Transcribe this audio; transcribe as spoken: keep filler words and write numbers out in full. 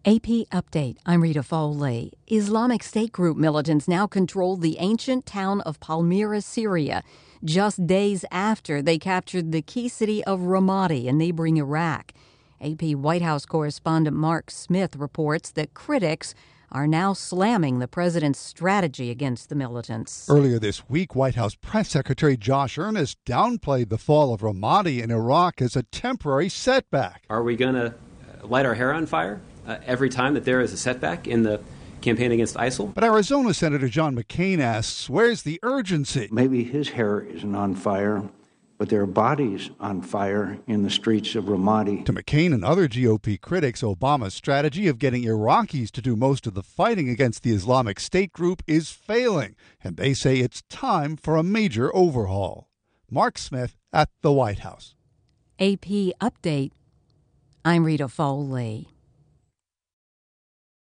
A P Update. I'm Rita Foley. Islamic State group militants now control the ancient town of Palmyra, Syria, just days after they captured the key city of Ramadi in neighboring Iraq. A P White House correspondent Mark Smith reports that critics are now slamming the president's strategy against the militants. Earlier this week, White House Press Secretary Josh Earnest downplayed the fall of Ramadi in Iraq as a temporary setback. Are we going to light our hair on fire uh, every time that there is a setback in the campaign against ISIL? But Arizona Senator John McCain asks, where's the urgency? Maybe his hair isn't on fire, but there are bodies on fire in the streets of Ramadi. To McCain and other G O P critics, Obama's strategy of getting Iraqis to do most of the fighting against the Islamic State group is failing, and they say it's time for a major overhaul. Mark Smith at the White House. A P Update. I'm Rita Foley.